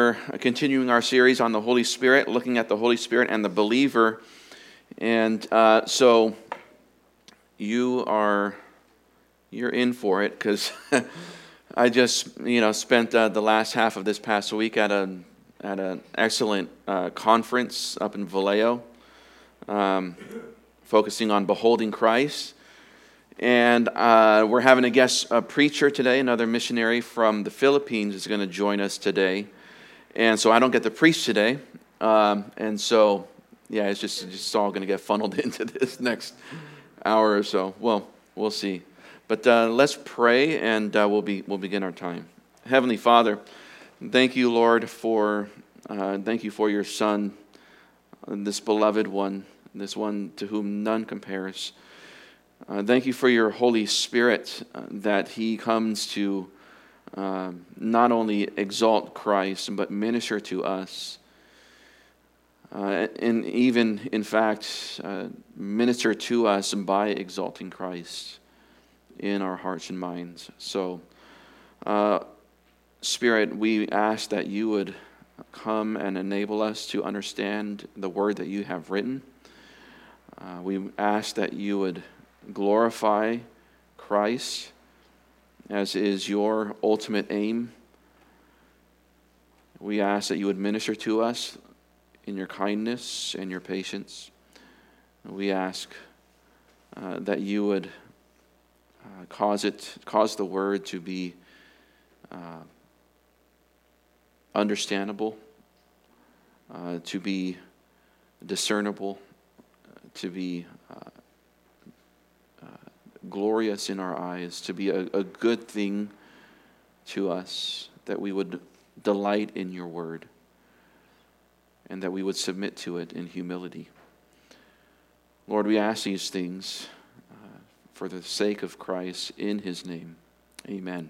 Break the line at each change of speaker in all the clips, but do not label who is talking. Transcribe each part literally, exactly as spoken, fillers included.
we're continuing our series on the Holy Spirit, looking at the Holy Spirit and the believer. And uh, so you are, you're in for it, because I just, you know, spent uh, the last half of this past week at a at an excellent uh, conference up in Vallejo, um, focusing on beholding Christ. And uh, we're having a guest a preacher today, another missionary from the Philippines is going to join us today. And so I don't get to preach today. Um, and so, yeah, it's just, it's just all going to get funneled into this next hour or so. Well, we'll see. But uh, let's pray, and uh, we'll be we'll begin our time. Heavenly Father, thank you, Lord, for uh, thank you for your Son, this beloved one, this one to whom none compares. Uh, thank you for your Holy Spirit, uh, that He comes to uh, not only exalt Christ, but minister to us. Uh, and even, in fact, uh, minister to us by exalting Christ in our hearts and minds. So, uh, Spirit, we ask that you would come and enable us to understand the word that you have written. Uh, we ask that you would glorify Christ, as is your ultimate aim. We ask that you would minister to us in your kindness and your patience. We ask uh, that you would uh, cause it, cause the word to be uh, understandable, uh, to be discernible, uh, to be uh, glorious in our eyes, to be a, a good thing to us, that we would delight in your word, and that we would submit to it in humility. Lord, we ask these things uh, for the sake of Christ, in his name. Amen.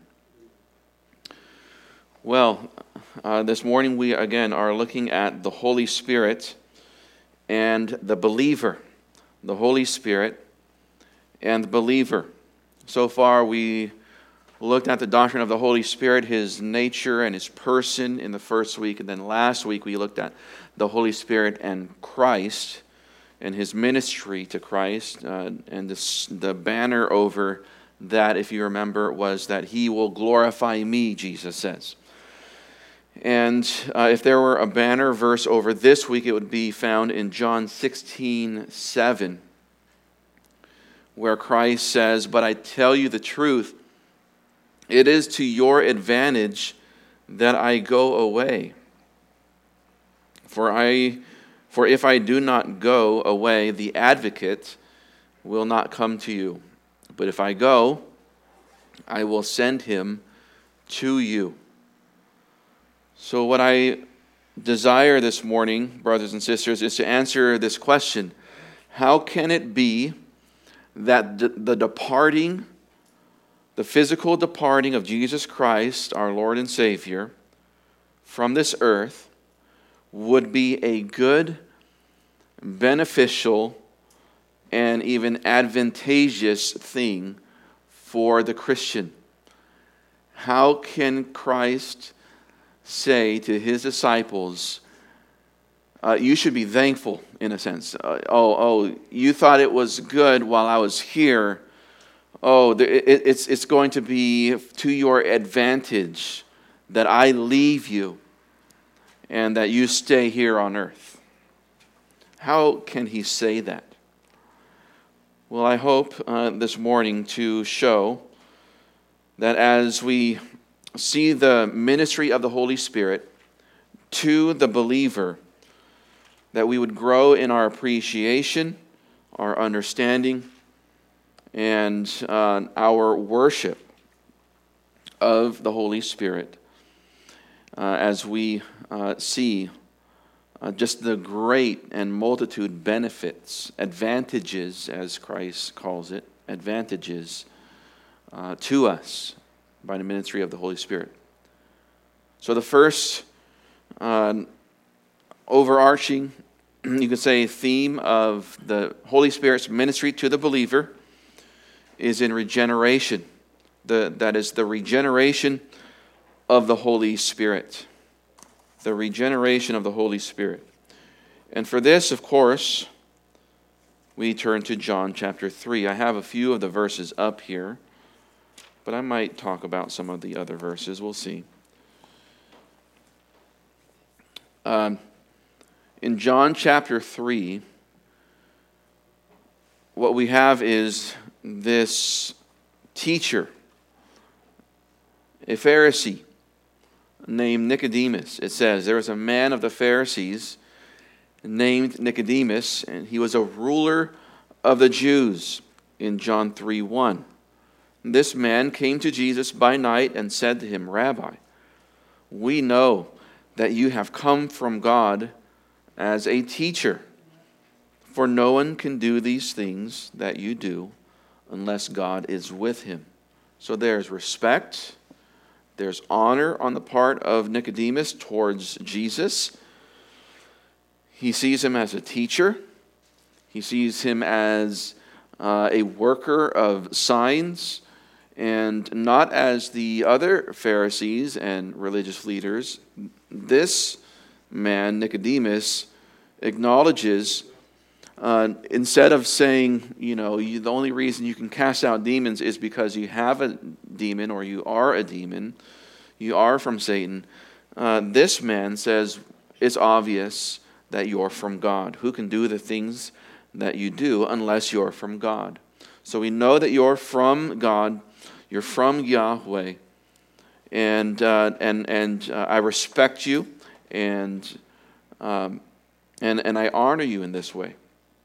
Well, uh, this morning we again are looking at the Holy Spirit and the believer. The Holy Spirit and the believer. So far we looked at the doctrine of the Holy Spirit, his nature and his person in the first week, and then last week we looked at the Holy Spirit and Christ and his ministry to Christ, uh, and this, the banner over that, if you remember, was that he will glorify me, Jesus says. And uh, if there were a banner verse over this week, it would be found in John sixteen seven. Where Christ says, "But I tell you the truth, it is to your advantage that I go away. For I, for if I do not go away, the advocate will not come to you. But if I go, I will send him to you." So what I desire this morning, brothers and sisters, is to answer this question: how can it be that the departing, the physical departing of Jesus Christ, our Lord and Savior, from this earth would be a good, beneficial, and even advantageous thing for the Christian? How can Christ say to his disciples, Uh, you should be thankful, in a sense. Uh, oh, oh, you thought it was good while I was here. Oh, it, it's it's going to be to your advantage that I leave you and that you stay here on earth. How can he say that? Well, I hope uh, this morning to show that as we see the ministry of the Holy Spirit to the believer, that we would grow in our appreciation, our understanding, and uh, our worship of the Holy Spirit uh, as we uh, see uh, just the great and multitude benefits, advantages, as Christ calls it, advantages uh, to us by the ministry of the Holy Spirit. So the first uh, overarching, you could say, theme of the Holy Spirit's ministry to the believer is in regeneration. The, that is the regeneration of the Holy Spirit. the regeneration of the Holy Spirit. And for this, of course, we turn to John chapter three. I have a few of the verses up here, but I might talk about some of the other verses. We'll see. Um, in John chapter three, what we have is this teacher, a Pharisee named Nicodemus. It says, there was a man of the Pharisees named Nicodemus, and he was a ruler of the Jews, in John three one. This man came to Jesus by night and said to him, Rabbi, we know that you have come from God as a teacher, for no one can do these things that you do unless God is with him. So there's respect, there's honor on the part of Nicodemus towards Jesus. He sees him as a teacher. He sees him as uh, a worker of signs, and not as the other Pharisees and religious leaders. This man, Nicodemus, acknowledges, uh, instead of saying, you know, you, the only reason you can cast out demons is because you have a demon or you are a demon, you are from Satan. Uh, this man says, it's obvious that you're from God. Who can do the things that you do unless you're from God? So we know that you're from God, you're from Yahweh, and uh, and and uh, I respect you, and um, and and I honor you in this way.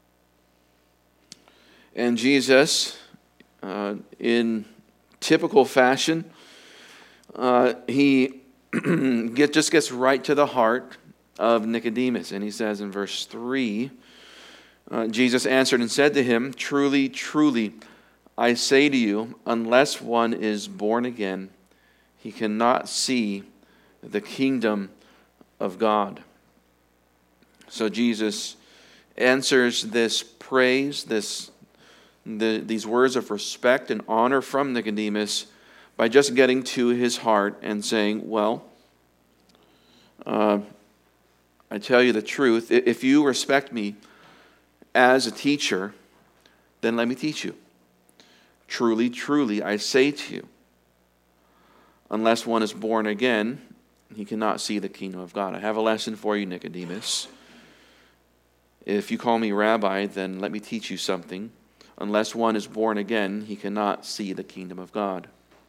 And Jesus, uh, in typical fashion, uh, he get, just gets right to the heart of Nicodemus. And he says in verse three, uh, Jesus answered and said to him, Truly, truly, I say to you, unless one is born again, he cannot see the kingdom of God. So Jesus answers this praise, this the, these words of respect and honor from Nicodemus by just getting to his heart and saying, well, uh, I tell you the truth, if you respect me as a teacher, then let me teach you. Truly, truly, I say to you, unless one is born again, he cannot see the kingdom of God. I have a lesson for you, Nicodemus. If you call me rabbi, then let me teach you something. Unless one is born again, he cannot see the kingdom of God.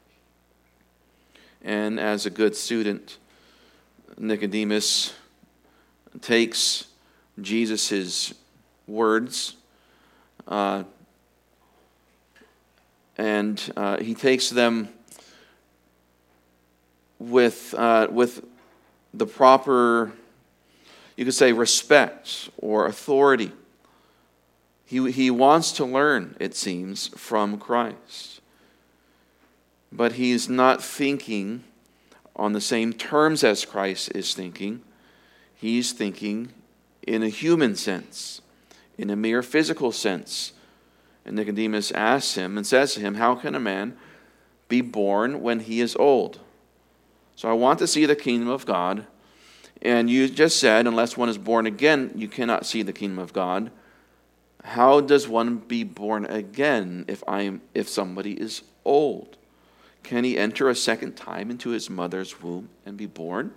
And as a good student, Nicodemus takes Jesus' words uh, and uh, he takes them with uh, with the proper, you could say, respect or authority. He, he wants to learn, it seems, from Christ. But he's not thinking on the same terms as Christ is thinking. He's thinking in a human sense, in a mere physical sense. And Nicodemus asks him and says to him, how can a man be born when he is old? So I want to see the kingdom of God. And you just said, unless one is born again, you cannot see the kingdom of God. How does one be born again if I am if somebody is old? Can he enter a second time into his mother's womb and be born?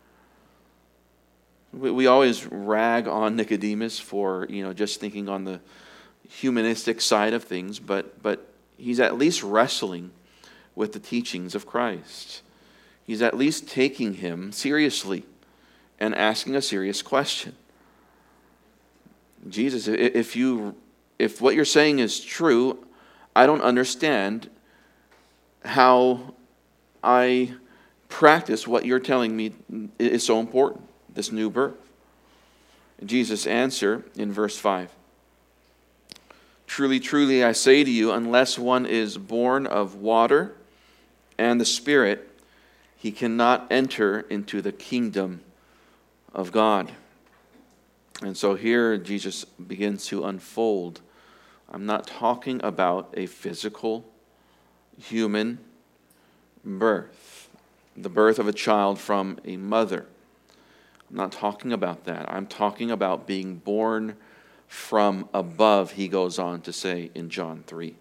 We, we always rag on Nicodemus for, you know, just thinking on the humanistic side of things, but but he's at least wrestling with the teachings of Christ. He's at least taking him seriously and asking a serious question. Jesus, if you if what you're saying is true, I don't understand how I practice what you're telling me is so important, this new birth. Jesus' answer in verse five. Truly, truly, I say to you, unless one is born of water and the Spirit, he cannot enter into the kingdom of God. And so here Jesus begins to unfold. I'm not talking about a physical, human birth, the birth of a child from a mother. I'm not talking about that. I'm talking about being born from above, he goes on to say in John three.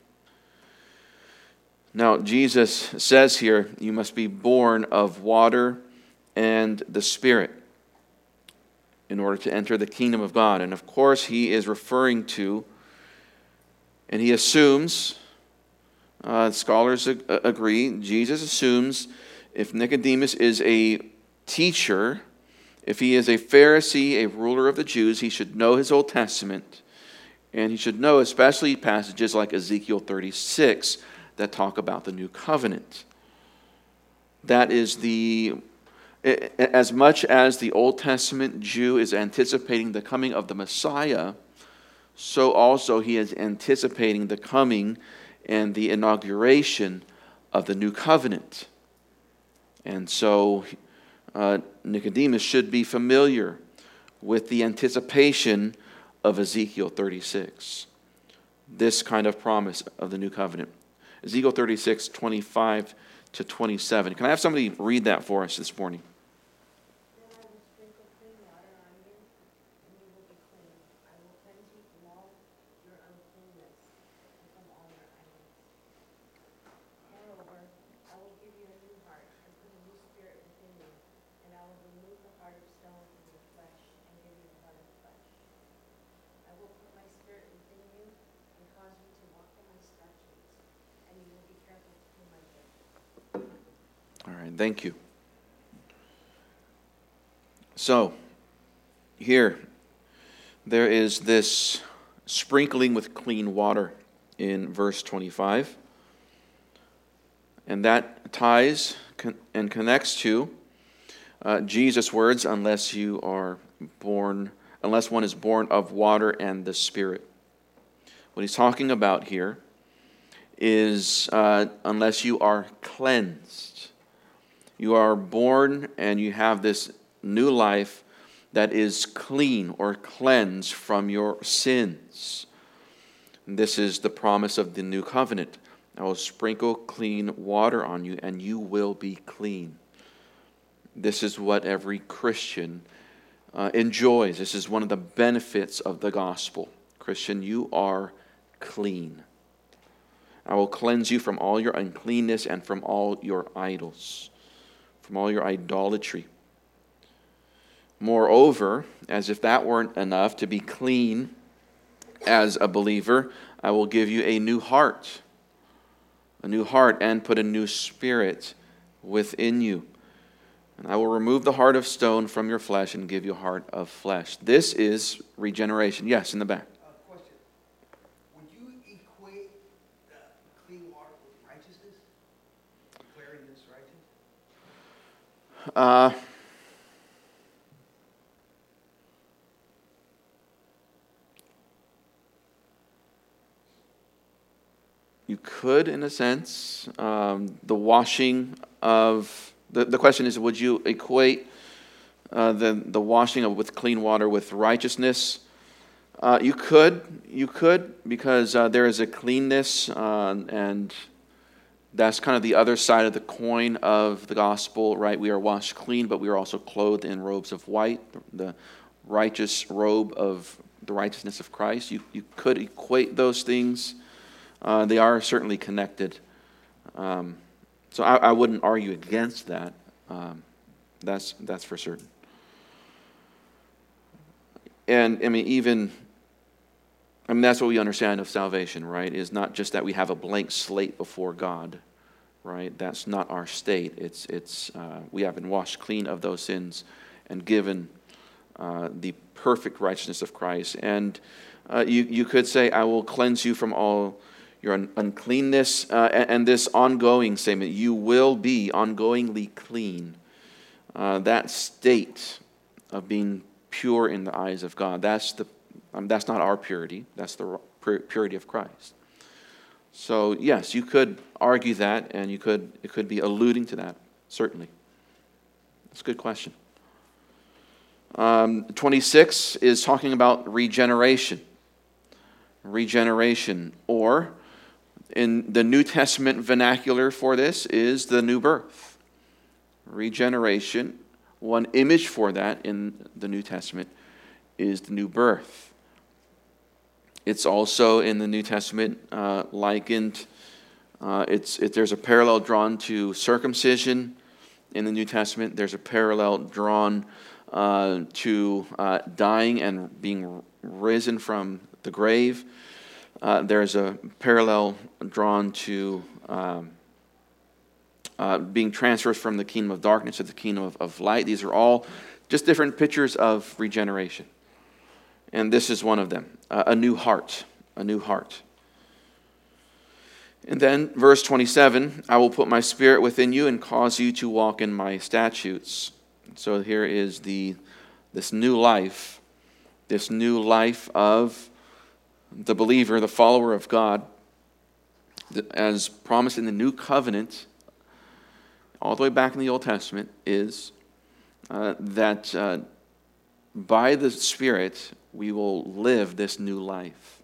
Now, Jesus says here, you must be born of water and the Spirit in order to enter the kingdom of God. And of course, he is referring to, and he assumes, uh, scholars ag- agree, Jesus assumes if Nicodemus is a teacher, if he is a Pharisee, a ruler of the Jews, he should know his Old Testament, and he should know especially passages like Ezekiel thirty-six that talk about the new covenant. That is the, as much as the Old Testament Jew is anticipating the coming of the Messiah, so also he is anticipating the coming and the inauguration of the new covenant. And so uh, Nicodemus should be familiar with the anticipation of Ezekiel thirty-six, this kind of promise of the new covenant. Ezekiel thirty-six, twenty-five to twenty-seven. Can I have somebody read that for us this morning? All right, thank you. So, here, there is this sprinkling with clean water in verse twenty-five. And that ties and connects to uh, Jesus' words, unless you are born, unless one is born of water and the Spirit. What he's talking about here is uh, unless you are cleansed. You are born and you have this new life that is clean or cleansed from your sins. This is the promise of the new covenant. I will sprinkle clean water on you and you will be clean. This is what every Christian uh, enjoys. This is one of the benefits of the gospel. Christian, you are clean. I will cleanse you from all your uncleanness and from all your idols, from all your idolatry. Moreover, as if that weren't enough to be clean as a believer, I will give you a new heart, a new heart, and put a new spirit within you. And I will remove the heart of stone from your flesh and give you a heart of flesh. This is regeneration. Yes, in the back.
Uh, question. Would you equate the clean water with righteousness? Declaring this righteous?
Uh, you could, in a sense. Um, the washing of... The, the question is, would you equate uh, the, the washing of with clean water with righteousness? Uh, you could. You could, because uh, there is a cleanness, uh, and that's kind of the other side of the coin of the gospel, right? We are washed clean, but we are also clothed in robes of white, the righteous robe of the righteousness of Christ. You, you could equate those things. Uh, they are certainly connected. Um, so I, I wouldn't argue against that. Um, that's that's for certain. And I mean, even, I mean, that's what we understand of salvation, right? Is not just that we have a blank slate before God, right? That's not our state. It's it's uh, we have been washed clean of those sins and given uh, the perfect righteousness of Christ. And uh, you you could say, I will cleanse you from all your un- uncleanness, uh, and, and this ongoing statement, you will be ongoingly clean. Uh, that state of being pure in the eyes of God, that's the um, that's not our purity. That's the purity of Christ. So yes, you could argue that, and you could it could be alluding to that. Certainly, that's a good question. Um, twenty-six is talking about regeneration. Regeneration, or in the New Testament vernacular for this, is the new birth. Regeneration, one image for that in the New Testament is the new birth. It's also in the New Testament uh, likened, uh, it's, it, there's a parallel drawn to circumcision in the New Testament. There's a parallel drawn uh, to uh, dying and being risen from the grave. Uh, there's a parallel drawn to um, uh, being transferred from the kingdom of darkness to the kingdom of, of light. These are all just different pictures of regeneration. And this is one of them, uh, a new heart, a new heart. And then verse twenty-seven, I will put my spirit within you and cause you to walk in my statutes. So here is the this new life, this new life of the believer, the follower of God, as promised in the new covenant, all the way back in the Old Testament, is uh, that uh, by the Spirit we will live this new life.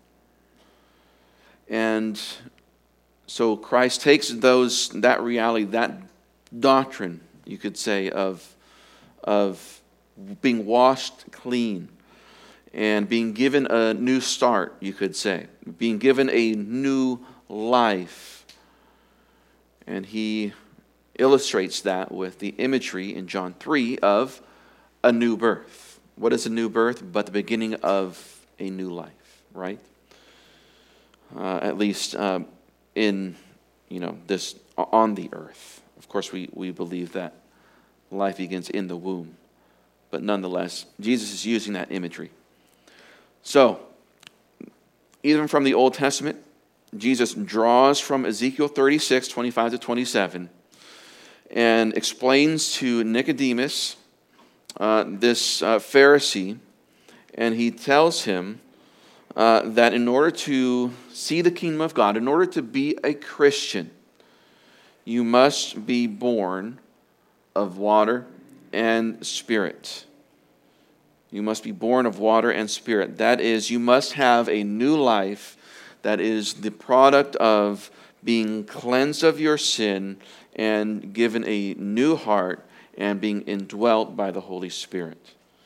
And so Christ takes those that reality, that doctrine, you could say, of, of being washed clean and being given a new start, you could say, being given a new life. And he illustrates that with the imagery in John three of a new birth. What is a new birth but the beginning of a new life, right? Uh, at least uh, in, you know, this on the earth. Of course, we, we believe that life begins in the womb. But nonetheless, Jesus is using that imagery. So, even from the Old Testament, Jesus draws from Ezekiel thirty-six, twenty-five to twenty-seven, and explains to Nicodemus, uh, this uh, Pharisee, and he tells him uh, that in order to see the kingdom of God, in order to be a Christian, you must be born of water and spirit. You must be born of water and spirit. That is, you must have a new life that is the product of being cleansed of your sin and given a new heart and being indwelt by the Holy Spirit.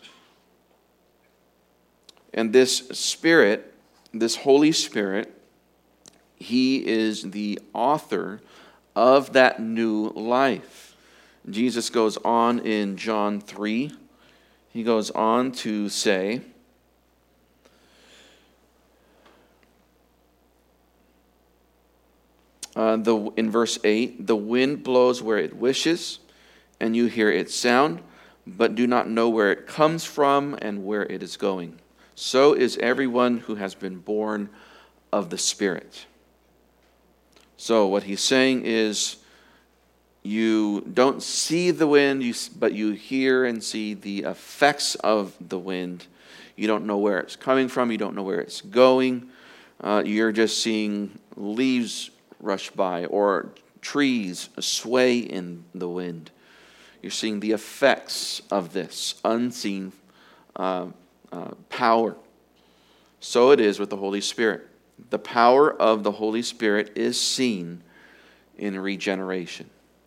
And this Spirit, this Holy Spirit, He is the author of that new life. Jesus goes on in John three. He goes on to say, uh, the, in verse eight, the wind blows where it wishes, and you hear its sound, but do not know where it comes from and where it is going. So is everyone who has been born of the Spirit. So what he's saying is, you don't see the wind, you, but you hear and see the effects of the wind. You don't know where it's coming from. You don't know where it's going. Uh, you're just seeing leaves rush by or trees sway in the wind. You're seeing the effects of this unseen uh, uh, power. So it is with the Holy Spirit. The power of the Holy Spirit is seen in regeneration.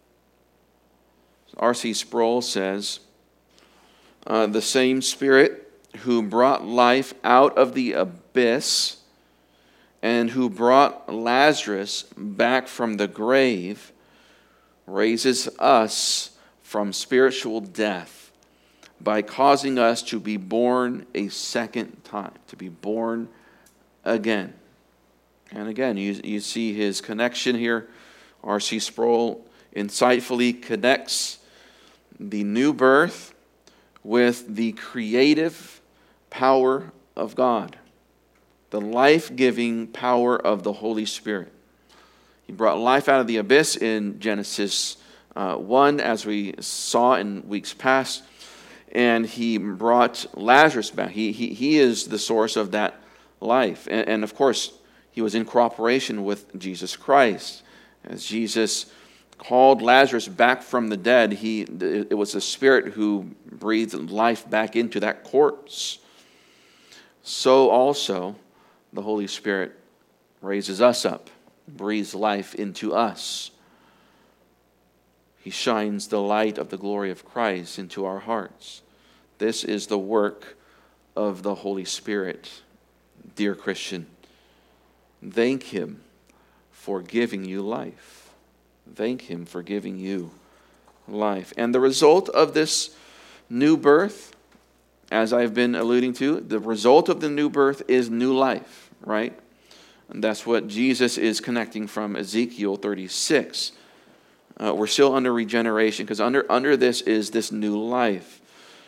R C Sproul says, uh, the same Spirit who brought life out of the abyss and who brought Lazarus back from the grave raises us from spiritual death by causing us to be born a second time, to be born again. And again, you, you see his connection here. R C Sproul insightfully connects the new birth with the creative power of God, the life-giving power of the Holy Spirit. He brought life out of the abyss in Genesis uh, one, as we saw in weeks past, and he brought Lazarus back. He, he, he is the source of that life. And, and of course, he was in cooperation with Jesus Christ. As Jesus called Lazarus back from the dead, he it was the Spirit who breathed life back into that corpse. So also, the Holy Spirit raises us up, breathes life into us. He shines the light of the glory of Christ into our hearts. This is the work of the Holy Spirit, dear Christian. Thank Him for giving you life. Thank Him for giving you life. And the result of this new birth, as I've been alluding to, the result of the new birth is new life, right? And that's what Jesus is connecting from Ezekiel thirty-six. Uh, we're still under regeneration because under, under this is this new life.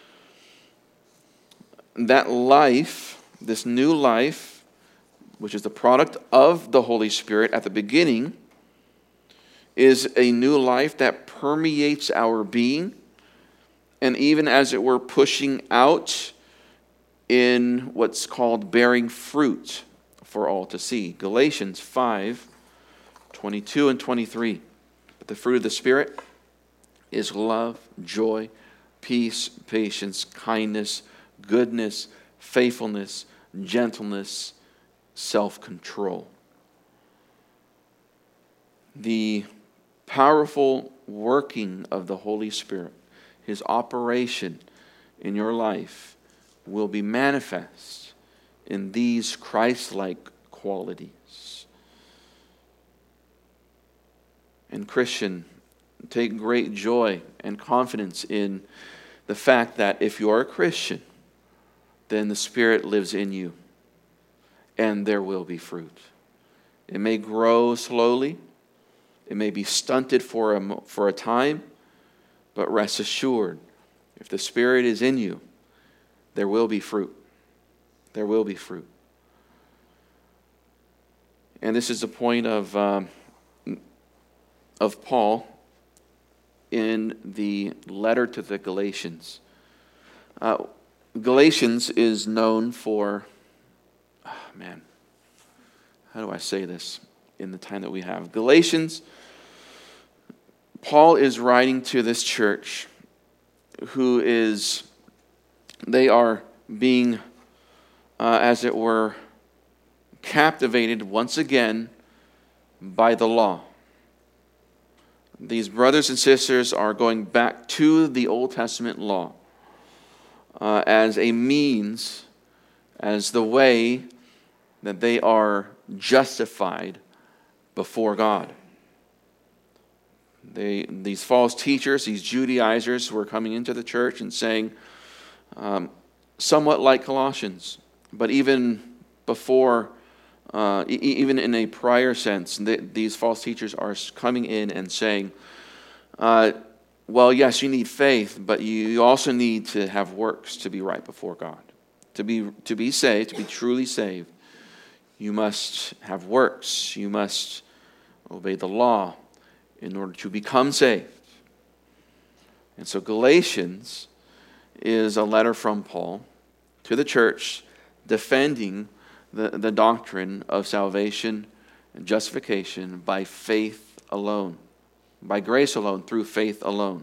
That life, this new life, which is the product of the Holy Spirit at the beginning, is a new life that permeates our being, and even as it were pushing out in what's called bearing fruit for all to see. Galatians five, twenty-two and twenty-three. But the fruit of the Spirit is love, joy, peace, patience, kindness, goodness, faithfulness, gentleness, self-control. The powerful working of the Holy Spirit, His operation in your life, will be manifest in these Christ-like qualities. And Christian, take great joy and confidence in the fact that if you are a Christian, then the Spirit lives in you, and there will be fruit. It may grow slowly, it may be stunted for a, for a time, but rest assured, if the Spirit is in you, there will be fruit. There will be fruit. And this is the point of, um, of Paul in the letter to the Galatians. Uh, Galatians is known for, oh man, how do I say this in the time that we have? Galatians, Paul is writing to this church who is, they are being, uh, as it were, captivated once again by the law. These brothers and sisters are going back to the Old Testament law uh, as a means, as the way that they are justified before God. They, these false teachers, these Judaizers were coming into the church and saying, um, somewhat like Colossians, but even before, uh, e- even in a prior sense, th- these false teachers are coming in and saying, uh, well, yes, you need faith, but you also need to have works to be right before God. To be, to be saved, to be truly saved, you must have works. You must obey the law in order to become saved. And so Galatians is a letter from Paul to the church defending the, the doctrine of salvation and justification by faith alone, by grace alone, through faith alone.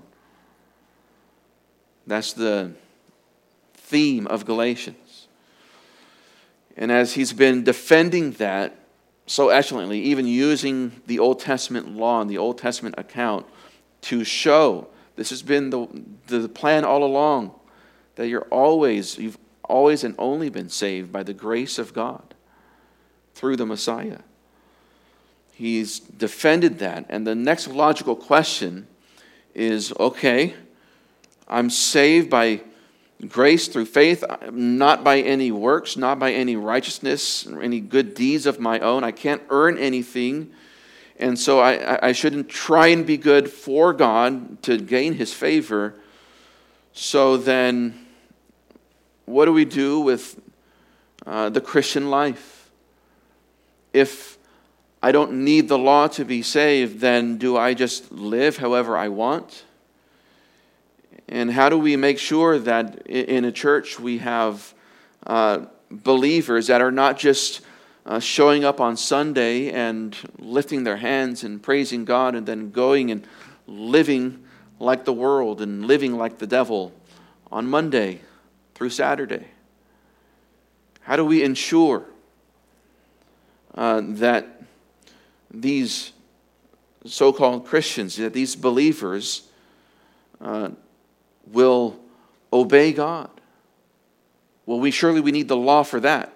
That's the theme of Galatians. And as he's been defending that so excellently, even using the Old Testament law and the Old Testament account to show, this has been the, the plan all along, that you're always, you've always and only been saved by the grace of God through the Messiah. He's defended that. And the next logical question is, okay, I'm saved by grace through faith, not by any works, not by any righteousness, or any good deeds of my own. I can't earn anything. And so I, I shouldn't try and be good for God to gain His favor. So then, what do we do with uh, the Christian life? If I don't need the law to be saved, then do I just live however I want? And how do we make sure that in a church we have uh, believers that are not just uh, showing up on Sunday and lifting their hands and praising God and then going and living like the world and living like the devil on Monday through Saturday? How do we ensure uh, that these so-called Christians, that these believers uh, will obey God. Well, we surely we need the law for that.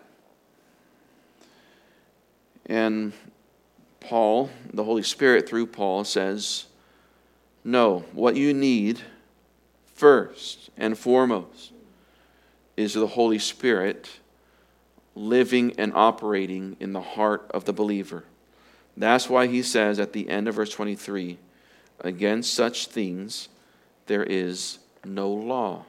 And Paul, the Holy Spirit through Paul, says, no, what you need first and foremost is the Holy Spirit living and operating in the heart of the believer. That's why he says at the end of verse twenty-three, against such things there is no law.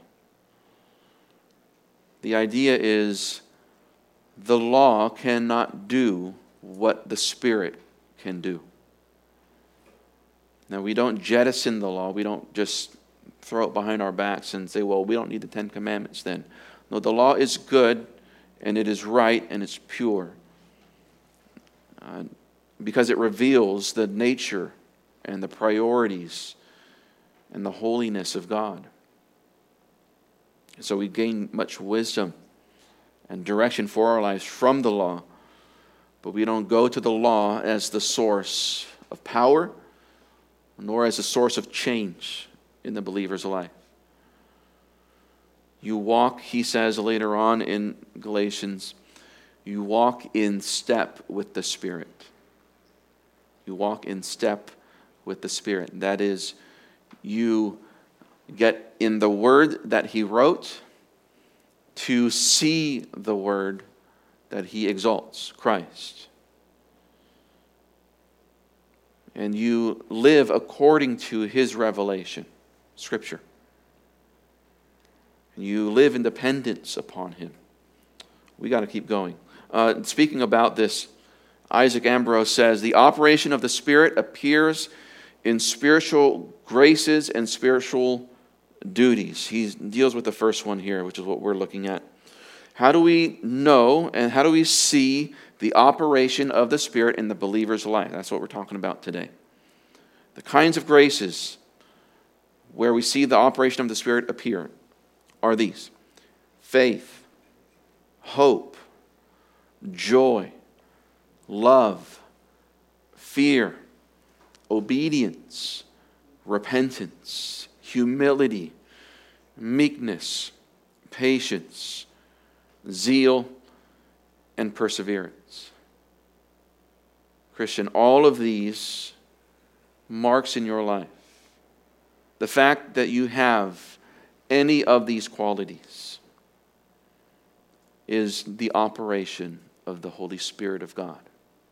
The idea is the law cannot do what the Spirit can do. Now, we don't jettison the law. We don't just throw it behind our backs and say, well, we don't need the Ten Commandments then. No, the law is good, and it is right, and it's pure. Uh, because it reveals the nature and the priorities and the holiness of God. So we gain much wisdom and direction for our lives from the law, but we don't go to the law as the source of power, nor as a source of change in the believer's life. You walk, he says later on in Galatians, you walk in step with the Spirit. You walk in step with the Spirit. That is, you get in the word that he wrote to see the word that he exalts, Christ. And you live according to his revelation, Scripture. And you live in dependence upon him. We got to keep going. Uh, speaking about this, Isaac Ambrose says, the operation of the Spirit appears in spiritual graces and spiritual duties. He deals with the first one here, which is what we're looking at. How do we know and how do we see the operation of the Spirit in the believer's life? That's what we're talking about today. The kinds of graces where we see the operation of the Spirit appear are these: faith, hope, joy, love, fear, obedience, repentance, humility, meekness, patience, zeal, and perseverance. Christian, all of these marks in your life, the fact that you have any of these qualities, is the operation of the Holy Spirit of God.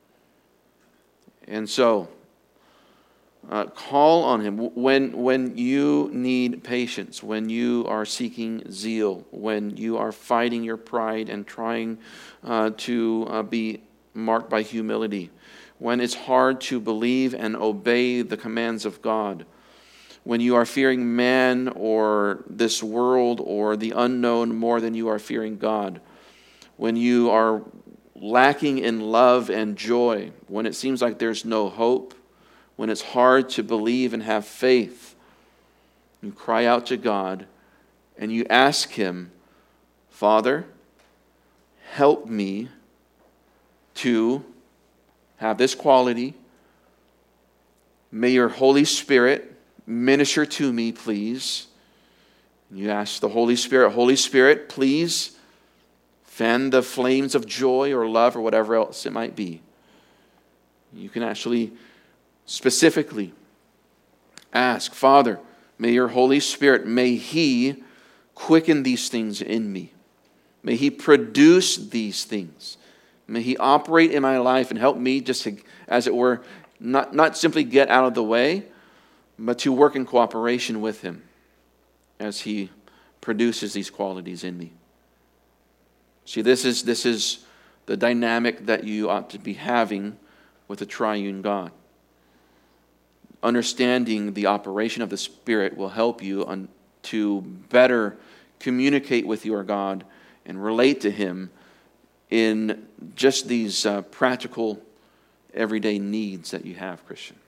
And so, uh, call on him when, when you need patience, when you are seeking zeal, when you are fighting your pride and trying uh, to uh, be marked by humility, when it's hard to believe and obey the commands of God, when you are fearing man or this world or the unknown more than you are fearing God, when you are lacking in love and joy, when it seems like there's no hope, when it's hard to believe and have faith, you cry out to God and you ask him, Father, help me to have this quality. May your Holy Spirit minister to me, please. You ask the Holy Spirit, Holy Spirit, please fan the flames of joy or love or whatever else it might be. You can actually specifically ask, Father, may your Holy Spirit, may he quicken these things in me. May he produce these things. May he operate in my life and help me just to, as it were, not, not simply get out of the way, but to work in cooperation with him as he produces these qualities in me. See, this is this is the dynamic that you ought to be having with the triune God. Understanding the operation of the Spirit will help you on, to better communicate with your God and relate to him in just these uh, practical, everyday needs that you have, Christian.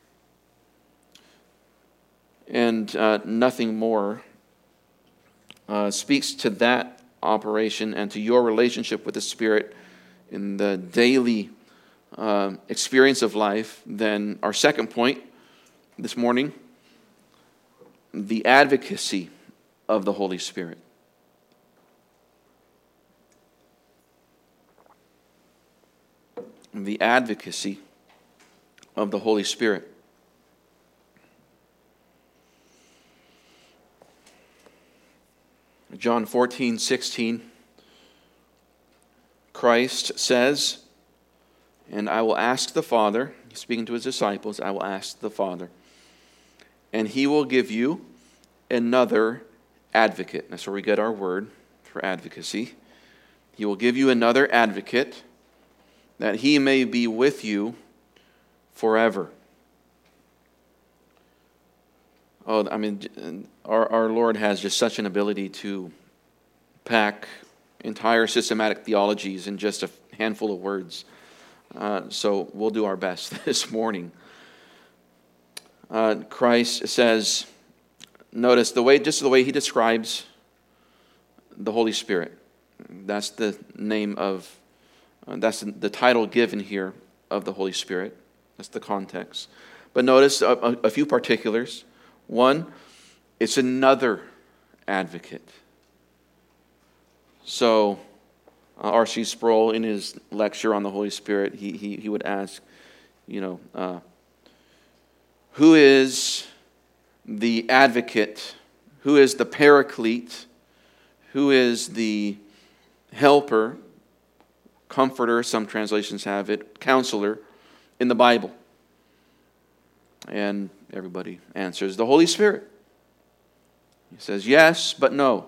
And uh, nothing more uh, speaks to that operation and to your relationship with the Spirit in the daily uh, experience of life than our second point, this morning the advocacy of the Holy Spirit. The advocacy of the Holy Spirit. John fourteen sixteen, Christ says, and I will ask the Father, speaking to his disciples, I will ask the Father, and he will give you another advocate. That's where we get our word for advocacy. He will give you another advocate, that he may be with you forever. Oh, I mean, our, our Lord has just such an ability to pack entire systematic theologies in just a handful of words. Uh, so we'll do our best this morning. Uh, Christ says, notice the way, just the way he describes the Holy Spirit. That's the name of, uh, that's the title given here of the Holy Spirit. That's the context. But notice a, a, a few particulars. One, it's another advocate. So, uh, R C Sproul, in his lecture on the Holy Spirit, he he, he would ask, you know, uh, who is the advocate? Who is the paraclete? Who is the helper, comforter, some translations have it, counselor, in the Bible? And everybody answers, the Holy Spirit. He says, yes, but no.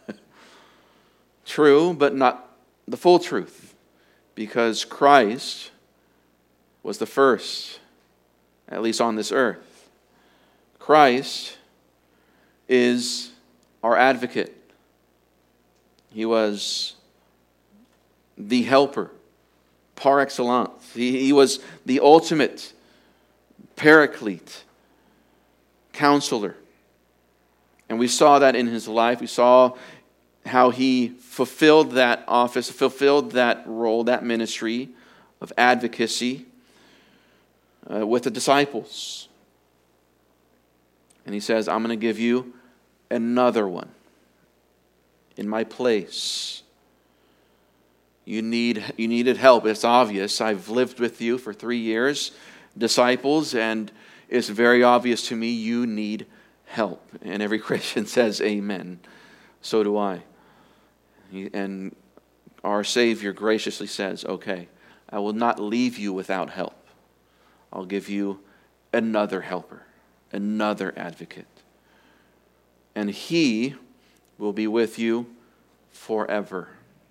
True, but not the full truth. Because Christ was the first, at least on this earth. Christ is our advocate. He was the helper, par excellence. He, he was the ultimate paraclete, counselor. And we saw that in his life. We saw how he fulfilled that office, fulfilled that role, that ministry of advocacy uh, with the disciples. And he says, I'm going to give you another one in my place. You need you needed help. It's obvious. I've lived with you for three years, disciples, and it's very obvious to me you need help. And every Christian says amen. So do I. And our Savior graciously says, okay, I will not leave you without help. I'll give you another helper, another advocate. And he will be with you forever.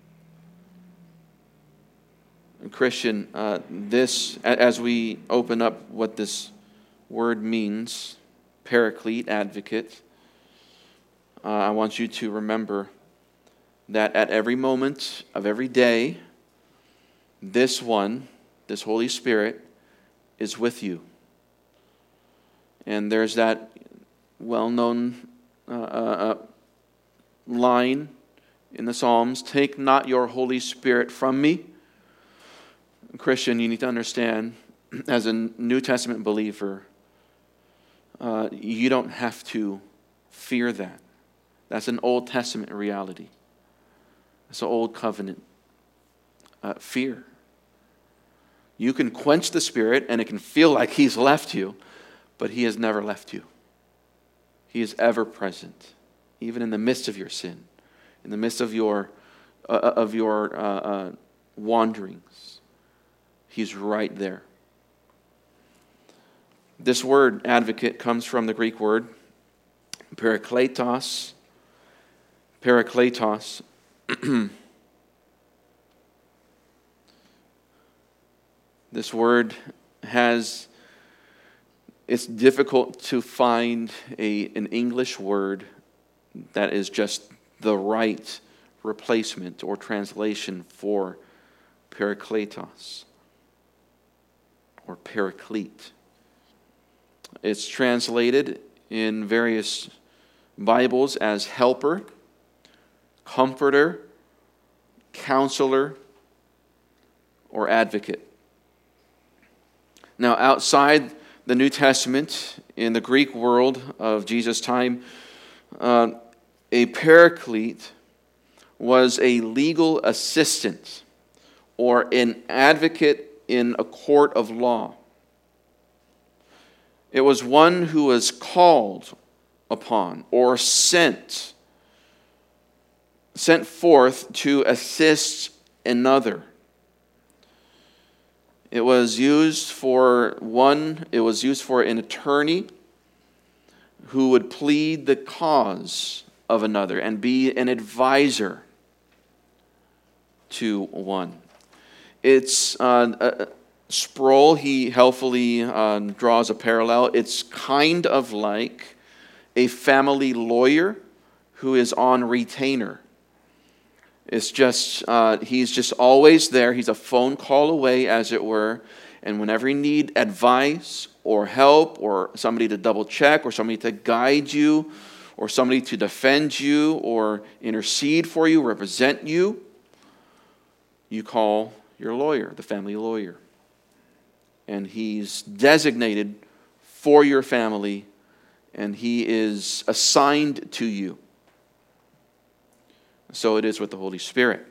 And Christian, uh, this, as we open up what this word means, paraclete, advocate, uh, I want you to remember that at every moment of every day, this one, this Holy Spirit, is with you. And there's that well-known uh, uh, line in the Psalms, take not your Holy Spirit from me. Christian, you need to understand, as a New Testament believer, uh, you don't have to fear that. That's an Old Testament reality. It's an old covenant uh, fear. You can quench the Spirit and it can feel like He's left you, but He has never left you. He is ever present, even in the midst of your sin, in the midst of your uh, of your uh, uh, wanderings. He's right there. This word advocate comes from the Greek word parakletos. Parakletos. This word has, it's difficult to find a, an English word that is just the right replacement or translation for parakletos or paraclete. It's translated in various Bibles as helper, comforter, counselor, or advocate. Now, outside the New Testament, in the Greek world of Jesus' time, uh, a paraclete was a legal assistant or an advocate in a court of law. It was one who was called upon or sent, sent forth to assist another. It was used for one, it was used for an attorney who would plead the cause of another and be an advisor to one. It's uh, uh, Sproul, he helpfully uh, draws a parallel. It's kind of like a family lawyer who is on retainer. It's just, uh, he's just always there. He's a phone call away, as it were. And whenever you need advice or help or somebody to double check or somebody to guide you or somebody to defend you or intercede for you, represent you, you call your lawyer, the family lawyer. And he's designated for your family, and he is assigned to you. So it is with the Holy Spirit.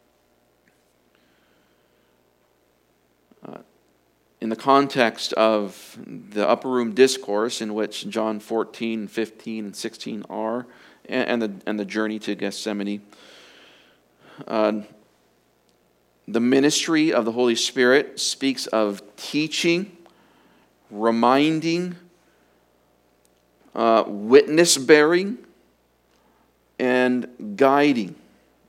Uh, in the context of the upper room discourse in which John fourteen, fifteen, and sixteen are, and, and, the, and the journey to Gethsemane, uh, the ministry of the Holy Spirit speaks of teaching, reminding, uh, witness bearing, and guiding.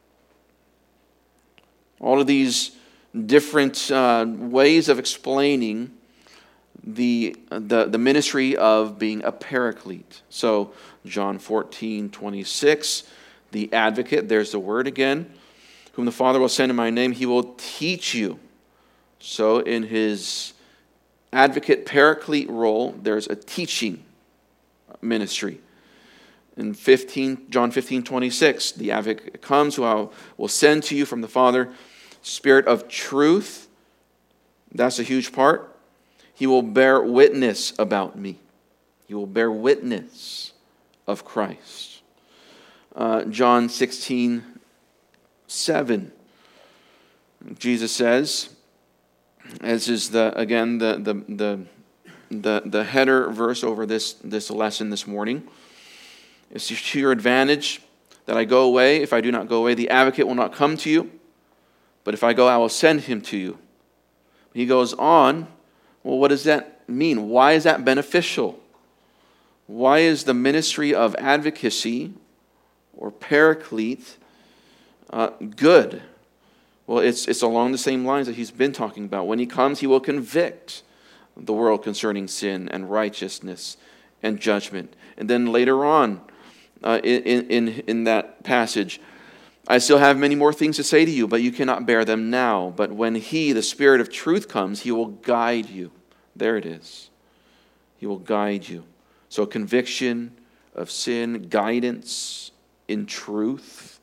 All of these different uh, ways of explaining the, the, the ministry of being a paraclete. So, John fourteen, twenty-six, the advocate, there's the word again, whom the Father will send in my name, he will teach you. So, in his advocate paraclete role, there's a teaching ministry. In fifteen, John fifteen, twenty-six, the advocate comes who I will send to you from the Father, Spirit of truth. That's a huge part. He will bear witness about me. He will bear witness of Christ. Uh, John sixteen, seven. Jesus says, as is the again the the the the, the header verse over this, this lesson this morning. It's to your advantage that I go away. If I do not go away, the advocate will not come to you. But if I go, I will send him to you. He goes on, well, what does that mean? Why is that beneficial? Why is the ministry of advocacy or paraclete uh, good? Well, it's, it's along the same lines that he's been talking about. When he comes, he will convict the world concerning sin and righteousness and judgment. And then later on, Uh, in, in, in that passage, I still have many more things to say to you, but you cannot bear them now. But when he, the Spirit of truth, comes, he will guide you. There it is. He will guide you. So conviction of sin, guidance in truth.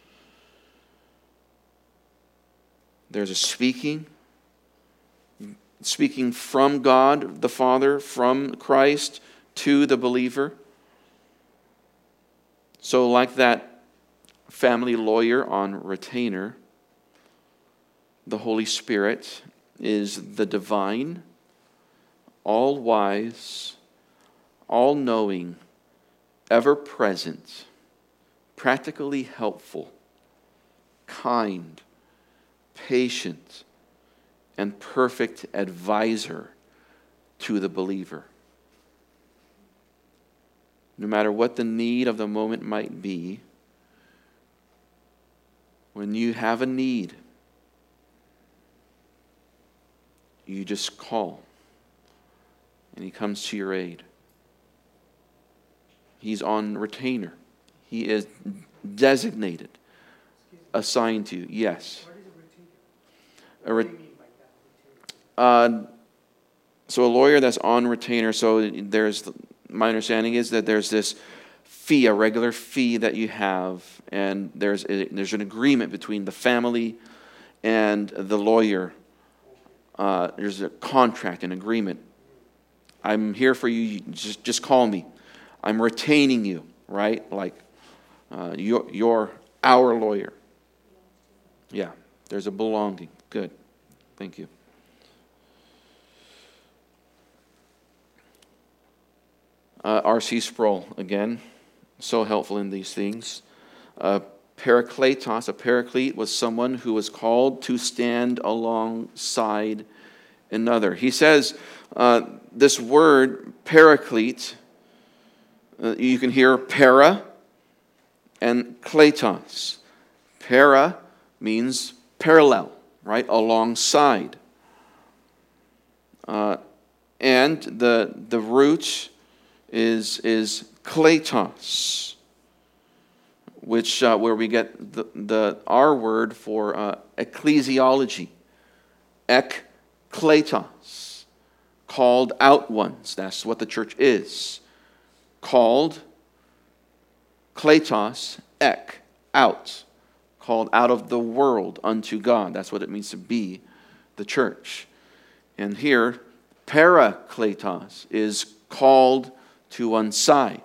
There's a speaking. Speaking from God, the Father, from Christ to the believer. So like that family lawyer on retainer, the Holy Spirit is the divine, all-wise, all-knowing, ever-present, practically helpful, kind, patient, and perfect advisor to the believer. No matter what the need of the moment might be, when you have a need, you just call, and he comes to your aid. He's on retainer. He is designated, assigned to you. Yes.
What is a retainer?
A re-
What do you mean by that, retainer?
uh, so a lawyer that's on retainer, so there's... My understanding is that there's this fee, a regular fee that you have, and there's a, there's an agreement between the family and the lawyer. Uh, there's a contract, an agreement. I'm here for you. You Just, just call me. I'm retaining you, right? Like uh, you're, you're our lawyer. Yeah, there's a belonging. Good. Thank you. Uh, R C Sproul, again, so helpful in these things. Uh, parakletos, a paraclete, was someone who was called to stand alongside another. He says uh, this word paraclete, uh, you can hear para and kletos. Para means parallel, right? Alongside. Uh, and the the root is is kletos, which uh, where we get the, the our word for uh, ecclesiology, ek kletos, called out ones. That's what the church is. Called, kletos, ek, out. Called out of the world unto God. That's what it means to be the church. And here, parakletos is called to one side.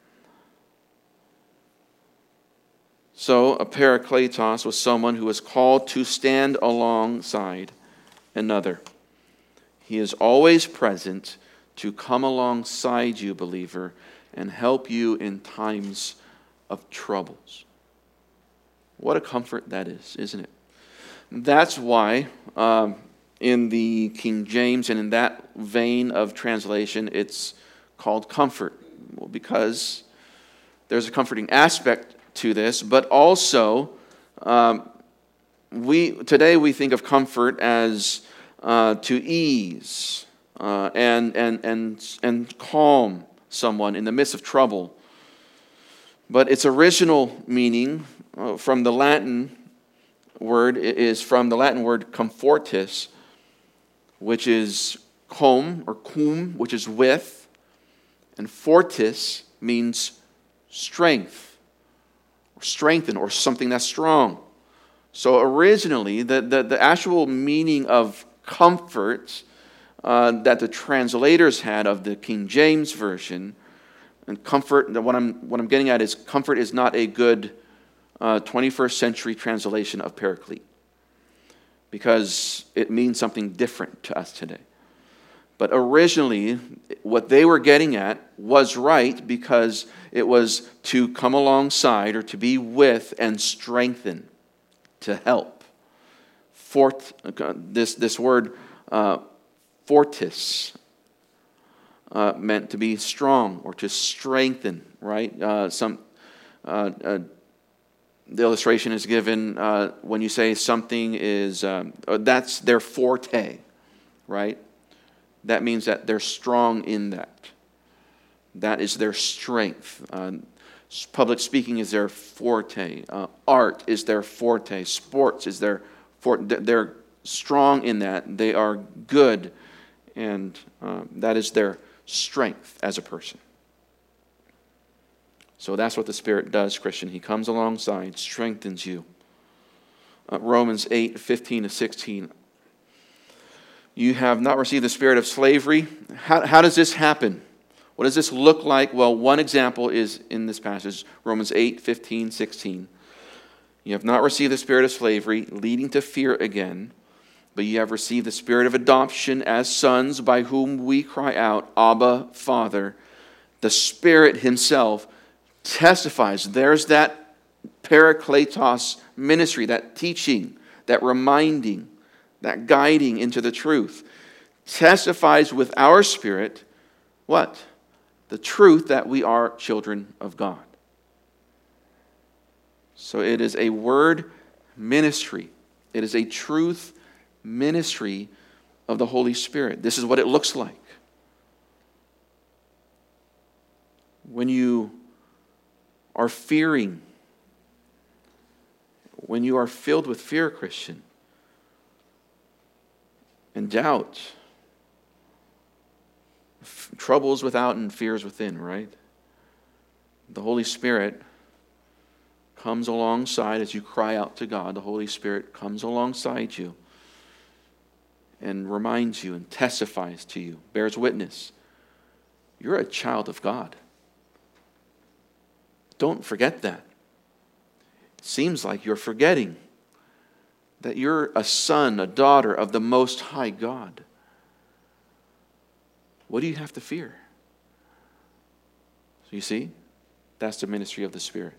So, a parakletos was someone who was called to stand alongside another. He is always present to come alongside you, believer, and help you in times of troubles. What a comfort that is, isn't it? That's why um, in the King James and in that vein of translation, it's called comfort. Well, because there's a comforting aspect to this, but also um, we today we think of comfort as uh, to ease uh, and and and and calm someone in the midst of trouble. But its original meaning uh, from the Latin word is from the Latin word comfortis, which is cum or cum, which is with, and fortis means strength, or strengthen, or something that's strong. So originally, the, the, the actual meaning of comfort uh, that the translators had of the King James Version, and comfort, what I'm, what I'm getting at is comfort is not a good uh, twenty-first century translation of paraclete, because it means something different to us today. But originally, what they were getting at was right, because it was to come alongside or to be with and strengthen, to help. Fort, this, this word, uh, fortis, uh, meant to be strong or to strengthen, right? Uh, some uh, uh, the illustration is given uh, when you say something is, um, that's their forte, right? That means that they're strong in that. That is their strength. Uh, public speaking is their forte. Uh, art is their forte. Sports is their forte. They're strong in that. They are good, and uh, that is their strength as a person. So that's what the Spirit does, Christian. He comes alongside, strengthens you. Uh, Romans eight, fifteen to sixteen. You have not received the spirit of slavery. How, how does this happen? What does this look like? Well, one example is in this passage, Romans eight, fifteen, sixteen. You have not received the spirit of slavery, leading to fear again, but you have received the spirit of adoption as sons, by whom we cry out, Abba, Father. The Spirit Himself testifies. There's that parakletos ministry, that teaching, that reminding, that guiding into the truth. Testifies with our spirit, what? The truth that we are children of God. So it is a word ministry. It is a truth ministry of the Holy Spirit. This is what it looks like. When you are fearing, when you are filled with fear, Christian, and doubt, f- troubles without and fears within, right? The Holy Spirit comes alongside as you cry out to God. The Holy Spirit comes alongside you and reminds you and testifies to you, bears witness You're a child of God. Don't forget that. It seems like you're forgetting that you're a son, a daughter of the Most High God. What do you have to fear? So you see, that's the ministry of the Spirit.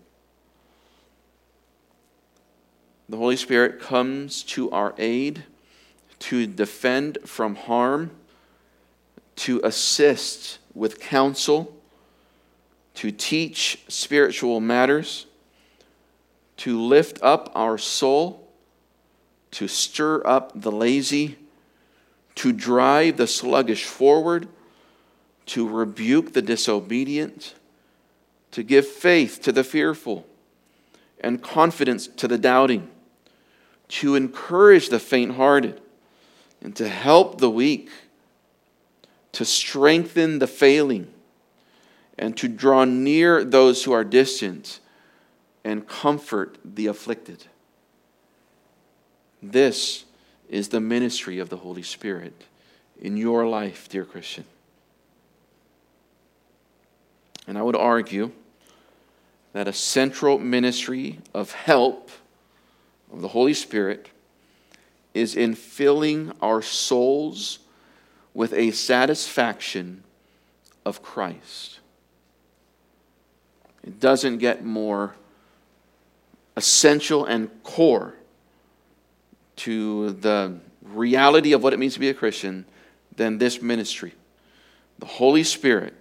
The Holy Spirit comes to our aid to defend from harm, to assist with counsel, to teach spiritual matters, to lift up our soul, to stir up the lazy, to drive the sluggish forward, to rebuke the disobedient, to give faith to the fearful, and confidence to the doubting, to encourage the faint-hearted, and to help the weak, to strengthen the failing, and to draw near those who are distant, and comfort the afflicted. This is the ministry of the Holy Spirit in your life, dear Christian. And I would argue that a central ministry of help of the Holy Spirit is in filling our souls with a satisfaction of Christ. It doesn't get more essential and core to the reality of what it means to be a Christian than this ministry. The Holy Spirit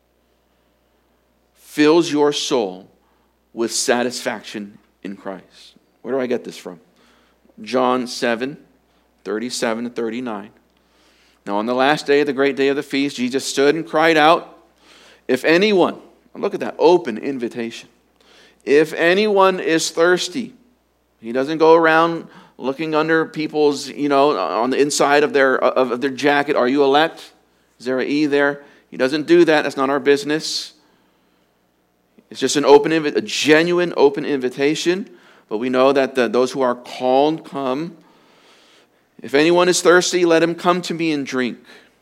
fills your soul with satisfaction in Christ. Where do I get this from? John seven, thirty-seven to thirty-nine. Now on the last day of the great day of the feast, Jesus stood and cried out, if anyone, look at that open invitation. If anyone is thirsty, he doesn't go around looking under people's, you know, on the inside of their of their jacket. Are you elect? Is there an E there? He doesn't do that. That's not our business. It's just an open, a genuine open invitation. But we know that the, those who are called come. If anyone is thirsty, let him come to me and drink.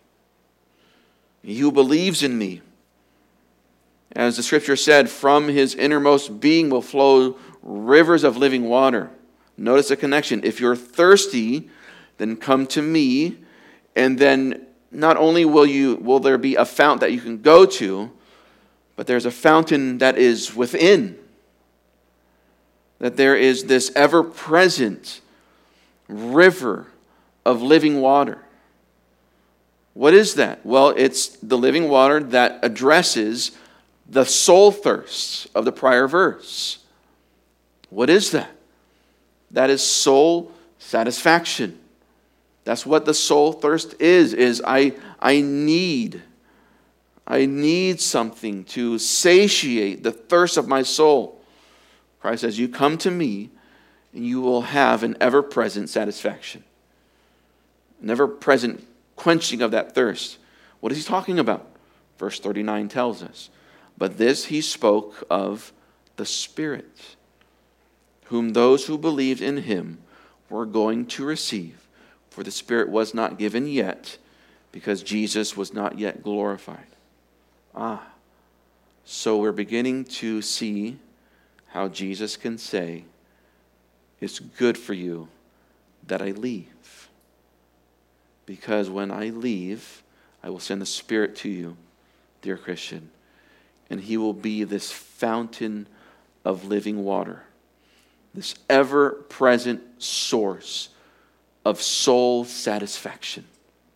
He who believes in me, as the scripture said, from his innermost being will flow rivers of living water. Notice the connection. If you're thirsty, then come to me, and then not only will you will there be a fountain that you can go to, but there's a fountain that is within. That there is this ever-present river of living water. What is that? Well, it's the living water that addresses the soul thirsts of the prior verse. What is that? That is soul satisfaction. That's what the soul thirst is, is I, I need, I need something to satiate the thirst of my soul. Christ says, you come to me and you will have an ever-present satisfaction. An ever-present quenching of that thirst. What is he talking about? Verse thirty-nine tells us. But this he spoke of the Spirit, whom those who believed in him were going to receive. For the Spirit was not given yet, because Jesus was not yet glorified. Ah, so we're beginning to see how Jesus can say, it's good for you that I leave. Because when I leave, I will send the Spirit to you, dear Christian, and he will be this fountain of living water, this ever-present source of soul satisfaction.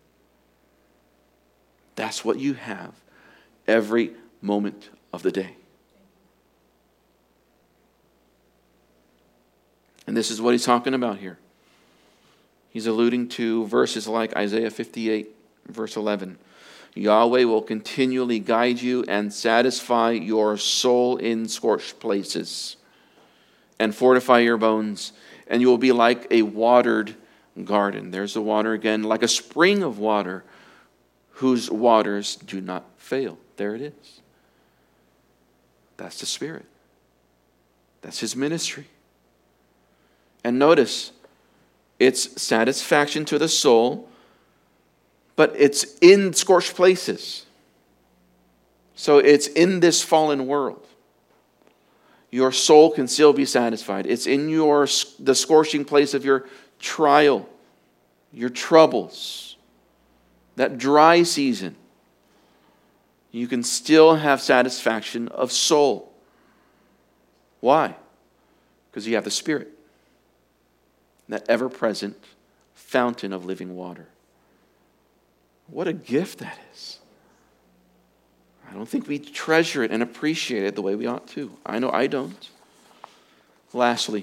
That's what you have every moment of the day. And this is what he's talking about here. He's alluding to verses like Isaiah fifty-eight, verse eleven. Yahweh will continually guide you and satisfy your soul in scorched places and fortify your bones, and you will be like a watered garden. There's the water again, like a spring of water whose waters do not fail. There it is. That's the Spirit. That's his ministry. And notice, it's satisfaction to the soul, but it's in scorched places. So it's in this fallen world. Your soul can still be satisfied. It's in your the scorching place of your trial, your troubles, that dry season. You can still have satisfaction of soul. Why? Because you have the Spirit, that ever-present fountain of living water. What a gift that is. I don't think we treasure it and appreciate it the way we ought to. I know I don't. Lastly,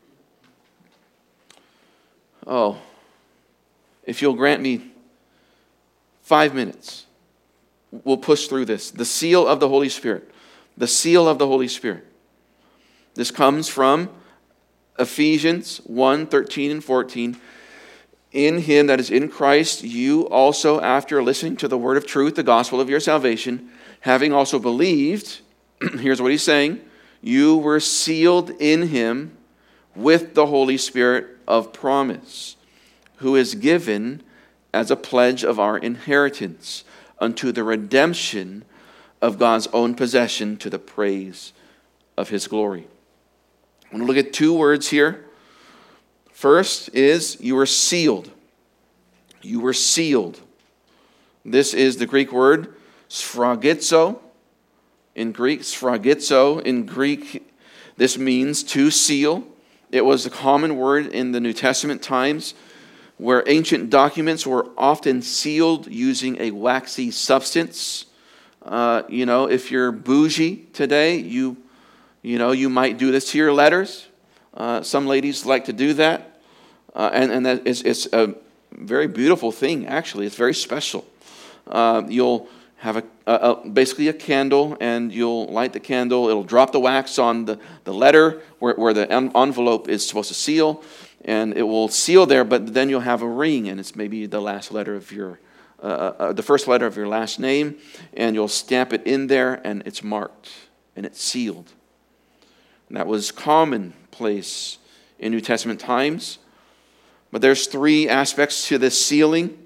oh, if you'll grant me five minutes, we'll push through this. The seal of the Holy Spirit. The seal of the Holy Spirit. This comes from Ephesians one, thirteen and fourteen. In him, that is in Christ, you also, after listening to the word of truth, the gospel of your salvation, having also believed, here's what he's saying, you were sealed in him with the Holy Spirit of promise, who is given as a pledge of our inheritance unto the redemption of God's own possession to the praise of his glory. I want to look at two words here. First is you were sealed. You were sealed. This is the Greek word sphragizo. In Greek, sphragizo. In Greek, this means to seal. It was a common word in the New Testament times where ancient documents were often sealed using a waxy substance. Uh, you know, if you're bougie today, you, you know, you might do this to your letters. Uh, some ladies like to do that, uh, and, and that is, it's a very beautiful thing, actually. It's very special. Uh, you'll have a, a, a basically a candle, and you'll light the candle. It'll drop the wax on the, the letter where, where the envelope is supposed to seal, and it will seal there, but then you'll have a ring, and it's maybe the last letter of your, uh, uh, the first letter of your last name, and you'll stamp it in there, and it's marked, and it's sealed. And that was commonplace in New Testament times. But there's three aspects to this sealing.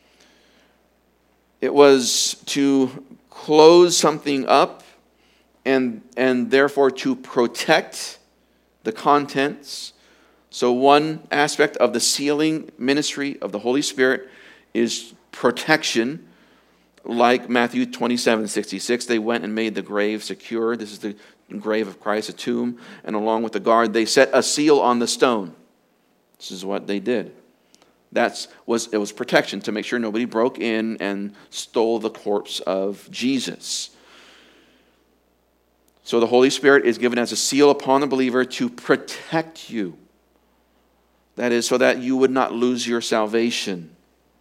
It was to close something up and, and therefore to protect the contents. So one aspect of the sealing ministry of the Holy Spirit is protection. Like Matthew twenty-seven sixty-six, they went and made the grave secure. This is the grave of Christ, a tomb, and along with the guard, they set a seal on the stone. This is what they did. That's was it was protection to make sure nobody broke in and stole the corpse of Jesus. So the Holy Spirit is given as a seal upon the believer to protect you. That is, so that you would not lose your salvation.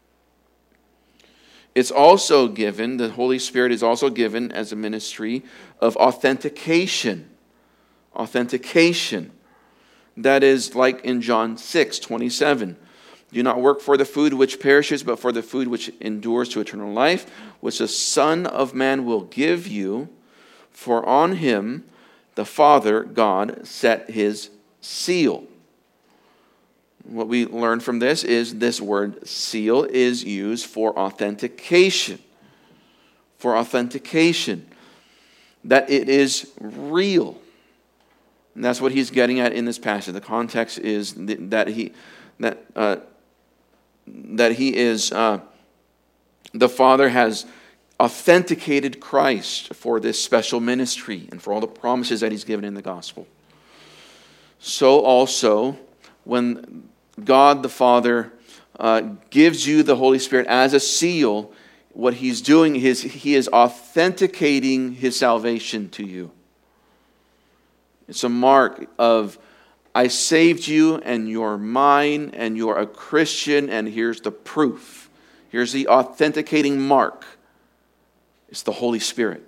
It's also given, the Holy Spirit is also given as a ministry of authentication. Authentication. That is like in John six twenty-seven. Do not work for the food which perishes, but for the food which endures to eternal life, which the Son of Man will give you, for on him the Father, God, set his seal. What we learn from this is this word seal is used for authentication. For authentication. That it is real. And that's what he's getting at in this passage. The context is that he that uh, that he is uh, the Father has authenticated Christ for this special ministry and for all the promises that he's given in the gospel. So also, when God the Father uh, gives you the Holy Spirit as a seal, what he's doing is he is authenticating his salvation to you. It's a mark of, I saved you and you're mine and you're a Christian, and here's the proof. Here's the authenticating mark. It's the Holy Spirit.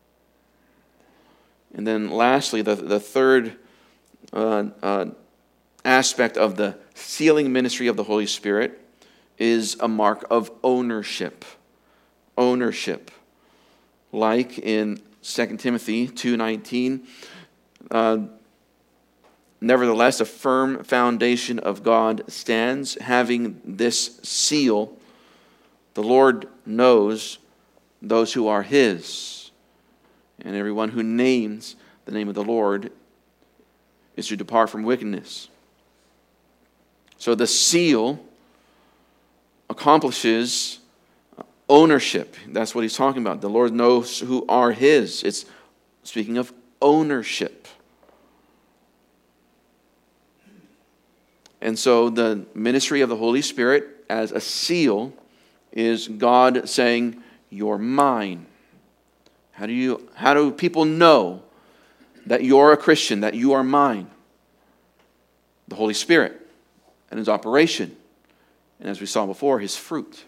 And then lastly, the, the third uh, uh, aspect of the sealing ministry of the Holy Spirit is a mark of ownership. Ownership. Like in Second Timothy two nineteen, uh, nevertheless, a firm foundation of God stands, having this seal. The Lord knows those who are his. And everyone who names the name of the Lord is to depart from wickedness. So the seal accomplishes ownership. That's what he's talking about. The Lord knows who are his. It's speaking of ownership. And so the ministry of the Holy Spirit as a seal is God saying, "You're mine." How do you how do people know that you're a Christian, that you are mine? The Holy Spirit and his operation. And as we saw before, his fruit.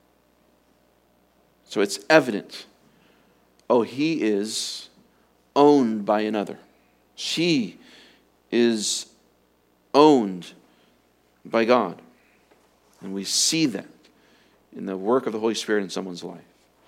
So it's evident. Oh, he is owned by another. She is owned by God. And we see that in the work of the Holy Spirit in someone's life.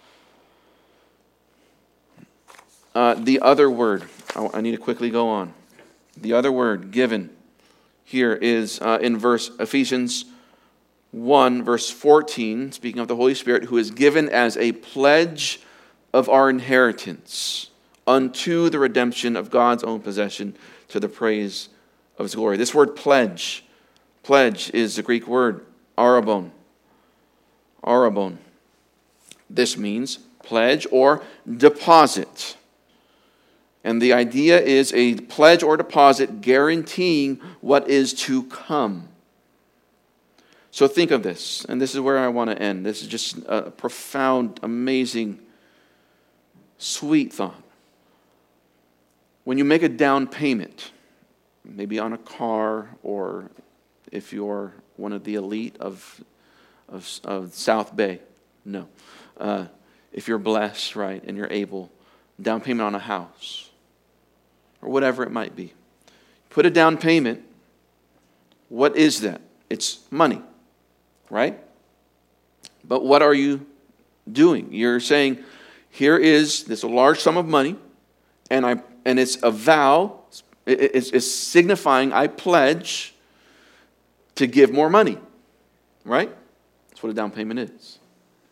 Uh, the other word, I, I need to quickly go on. The other word given here is uh, in verse Ephesians one, verse fourteen, speaking of the Holy Spirit, who is given as a pledge of our inheritance unto the redemption of God's own possession to the praise of his glory. This word pledge, pledge is the Greek word arabon. Arabon. This means pledge or deposit. And the idea is a pledge or deposit guaranteeing what is to come. So think of this, and this is where I want to end. This is just a profound, amazing, sweet thought. When you make a down payment, maybe on a car, or if you're one of the elite of, of, of South Bay, no. Uh, if you're blessed, right, and you're able, down payment on a house, or whatever it might be. Put a down payment. What is that? It's money, right? But what are you doing? You're saying, here is this large sum of money, and I and it's a vow. It's, it's signifying I pledge to give more money, right? That's what a down payment is.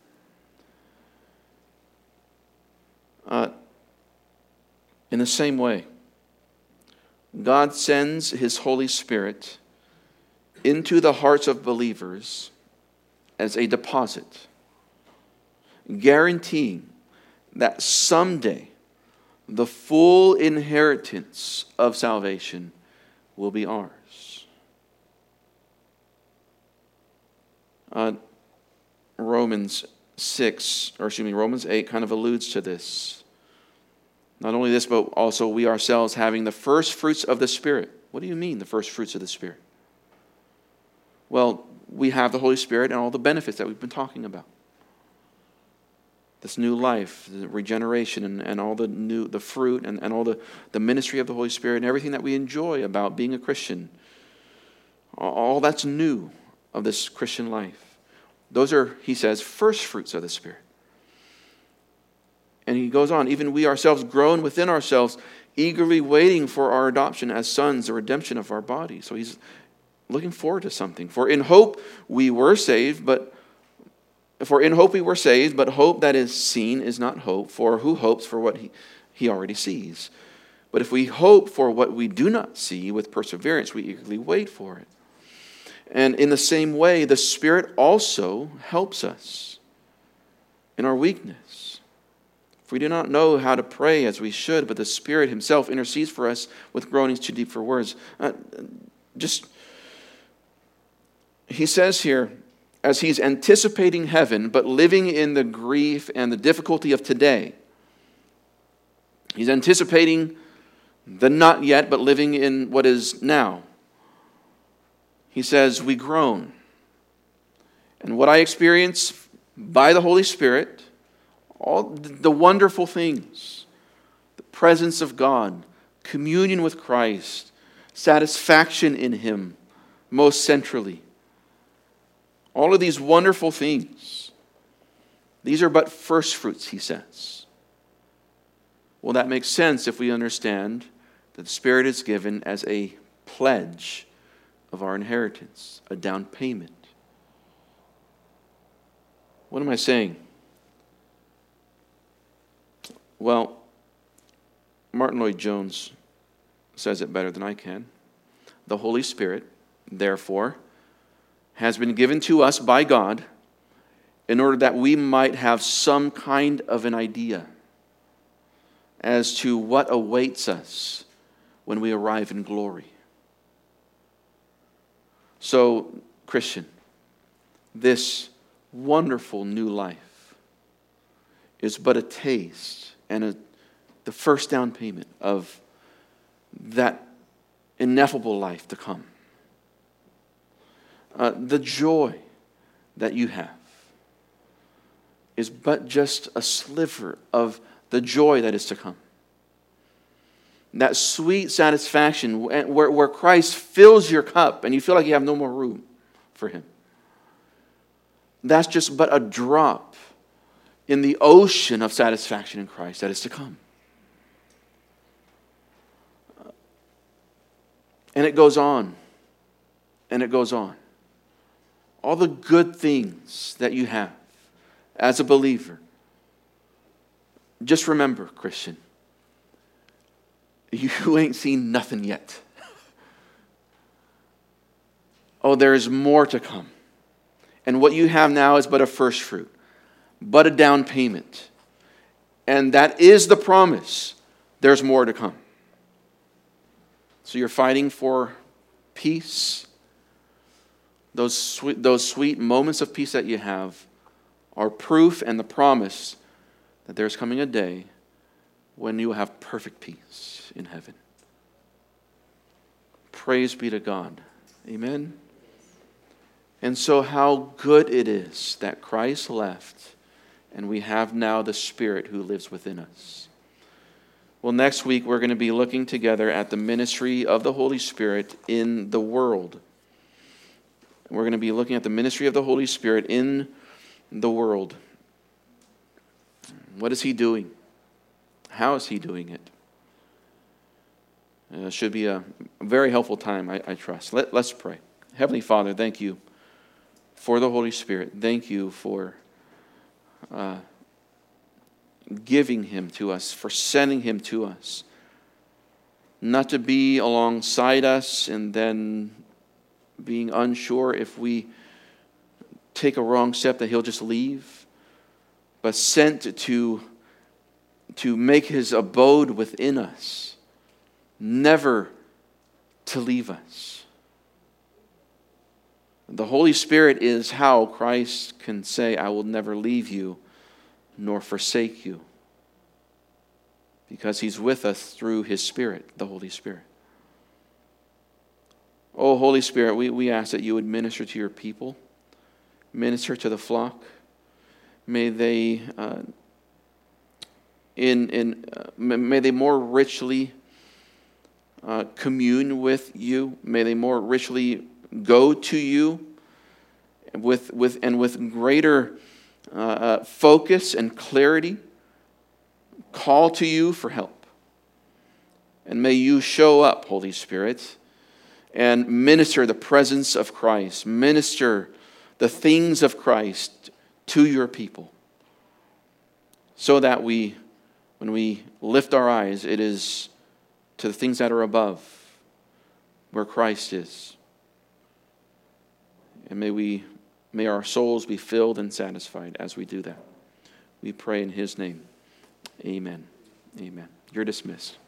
Uh, in the same way, God sends his Holy Spirit into the hearts of believers as a deposit, guaranteeing that someday the full inheritance of salvation will be ours. Uh, Romans six, or excuse me, Romans eight kind of alludes to this. Not only this, but also we ourselves having the first fruits of the Spirit. What do you mean, the first fruits of the Spirit? Well, we have the Holy Spirit and all the benefits that we've been talking about. This new life, the regeneration, and, and all the new the fruit, and, and all the, the ministry of the Holy Spirit, and everything that we enjoy about being a Christian. All that's new of this Christian life. Those are, he says, first fruits of the Spirit. And he goes on, even we ourselves groan within ourselves, eagerly waiting for our adoption as sons, the redemption of our body. So he's looking forward to something. For in hope we were saved, but for in hope we were saved, but hope that is seen is not hope. For who hopes for what he, he already sees? But if we hope for what we do not see, with perseverance we eagerly wait for it. And in the same way, the Spirit also helps us in our weakness. For we do not know how to pray as we should, but the Spirit himself intercedes for us with groanings too deep for words. Uh, just, he says here, as he's anticipating heaven, but living in the grief and the difficulty of today. He's anticipating the not yet, but living in what is now. He says, we groan. And what I experience by the Holy Spirit, all the wonderful things, the presence of God, communion with Christ, satisfaction in him, most centrally. All of these wonderful things, these are but first fruits, he says. Well, that makes sense if we understand that the Spirit is given as a pledge of our inheritance, a down payment. What am I saying? Well, Martin Lloyd-Jones says it better than I can. The Holy Spirit, therefore, has been given to us by God in order that we might have some kind of an idea as to what awaits us when we arrive in glory. So, Christian, this wonderful new life is but a taste and a, the first down payment of that ineffable life to come. Uh, the joy that you have is but just a sliver of the joy that is to come. That sweet satisfaction where, where Christ fills your cup and you feel like you have no more room for Him. That's just but a drop in the ocean of satisfaction in Christ that is to come. And it goes on, and it goes on. All the good things that you have as a believer. Just remember, Christian, you ain't seen nothing yet. Oh, there is more to come. And what you have now is but a first fruit, but a down payment. And that is the promise. There's more to come. So you're fighting for peace. Those sweet, those sweet moments of peace that you have are proof and the promise that there's coming a day when you will have perfect peace in heaven. Praise be to God. Amen. And so how good it is that Christ left and we have now the Spirit who lives within us. Well, next week we're going to be looking together at the ministry of the Holy Spirit in the world. We're going to be looking at the ministry of the Holy Spirit in the world. What is He doing? How is He doing it? Uh, it should be a very helpful time, I, I trust. Let, let's pray. Heavenly Father, thank you for the Holy Spirit. Thank you for uh, giving Him to us, for sending Him to us. Not to be alongside us and then being unsure if we take a wrong step that He'll just leave, but sent to, to make His abode within us, never to leave us. The Holy Spirit is how Christ can say, I will never leave you nor forsake you, because He's with us through His Spirit, the Holy Spirit. Oh, Holy Spirit, we, we ask that you would minister to your people, minister to the flock. May they, uh, in in uh, may they more richly uh, commune with you. May they more richly go to you with with and with greater uh, uh, focus and clarity. Call to you for help, and may you show up, Holy Spirit, and minister the presence of Christ, minister the things of Christ to your people, so that we, when we lift our eyes, it is to the things that are above, where Christ is. And may we, may our souls be filled and satisfied as we do that. We pray in His name. Amen. Amen. You're dismissed.